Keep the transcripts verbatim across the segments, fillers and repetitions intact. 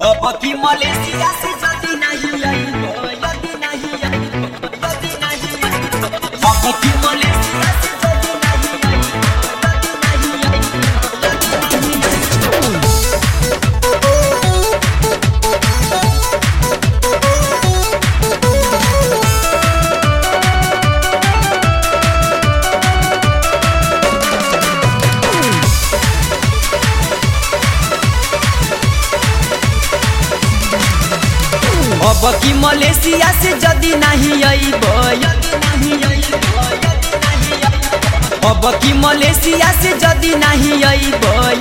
अब की मलेशिया से जदी नहीं आई यदि नहीं आई यदि नहीं अब की मलेशिया से जदी नहीं आई यदि नहीं आई अब की मलेशिया से जदी नहीं आई अब की मलेशिया से जदी नहीं आई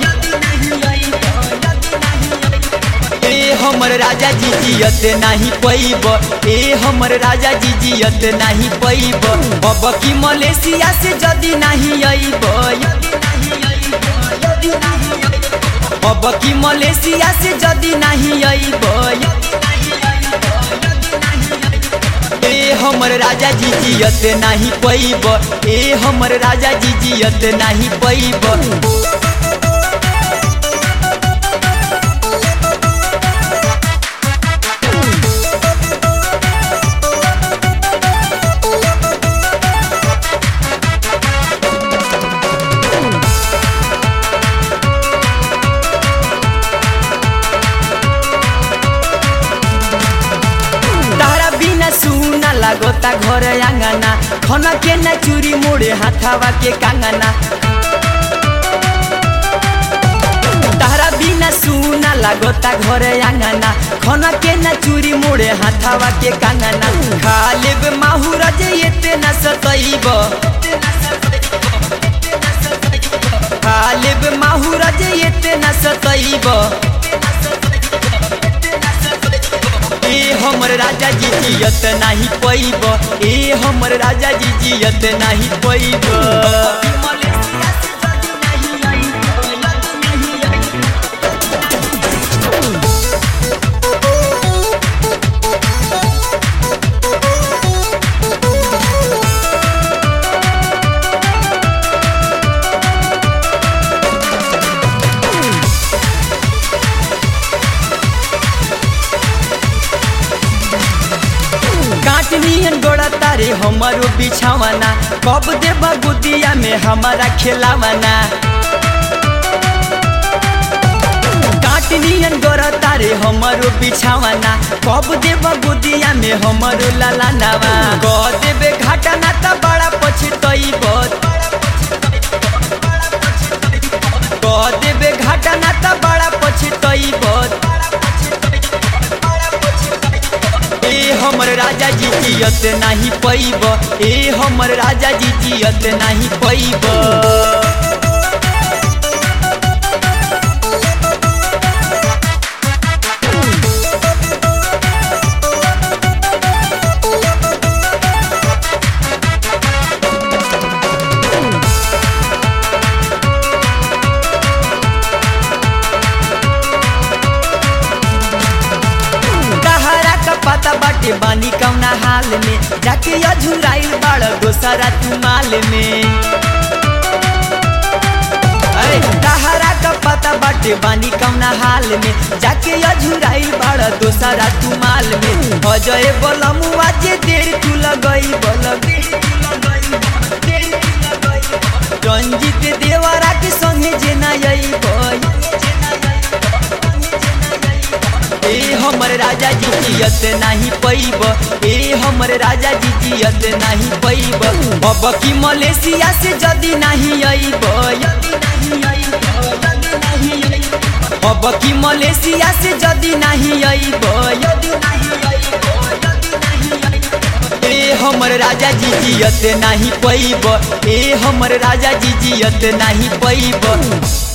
ए हमर राजा जी जियत नहीं पैब ए हमर राजा जी जियत नहीं पैब अब की मलेशिया से जदी नहीं आई अब की मलेशिया से जदी नहीं आई ए हमर राजा जी जियत नहीं पैब ए हमर राजा जी जियत नहीं पैब सुना लागोता घर आंगना खना के न चूरी मोड़े हाथावा के कांगना तारा बिना सुना लागोता घर आंगना खना के न चूरी मोड़े हाथावा के कांगना खा लेब माहुरा जे एते न सतैब खा लेब माहुरा जे एते न सतैब ए हमर राजा जी जियत नहीं पैब ए हमर राजा जी जियत नहीं पैब काटनियन गोड़ा तारे हमारो बिछावना कब देबा गुदिया में हमारा खेलावना काटनियन गोड़ा तारे हमारो बिछावना कब देबा गुदिया में हमारो लालानावा कह देबे घाटा ना त बड़ा पछतैब कह देबे घाटा ना त बड़ा पछतैब ए हमर राजा जी जियत नहीं पैब ए हमर राजा जी जियत नहीं पैब पता बाटे बानी कौना हाल में जाके अझुराइल बाड़ दोसरा तुमाल में अरे तहरा का पता बाटे बानी कौना हाल में जाके अझुराइल बाड़ दोसरा तुमाल में अजय बलमुआ जे देर तू लगई बलगे रंजित देवरा के संगे जे ना आई ए हमर राजा जी जियत नहीं पैब ए हमर राजा जी जियत नहीं पैब अब की मलेशिया से जदी नहीं आई अब की मलेशिया से जदी नहीं आई ए हमर राजा जी जियत नहीं पैब ए हमर राजा जी जियत नहीं पैब।